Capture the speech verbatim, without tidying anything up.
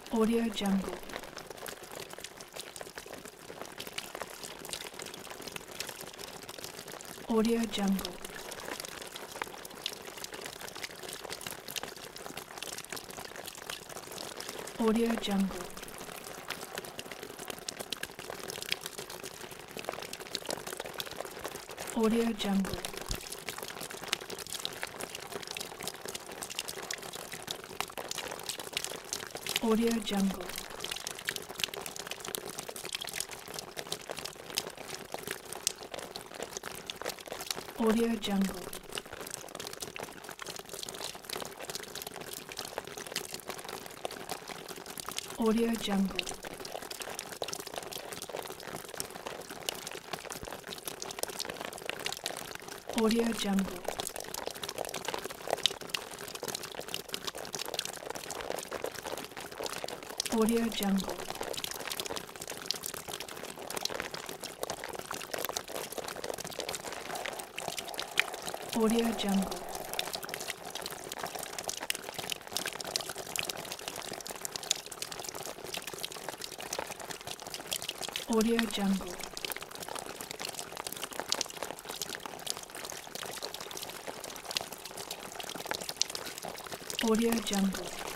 Audio Jungle. Audio Jungle. Audio Jungle. Audio Jungle. Audio Jungle. Audio Jungle. Audio Jungle. Audio Jungle. Audio Jungle. Audio Jungle. Audio Jungle. Audio Jungle.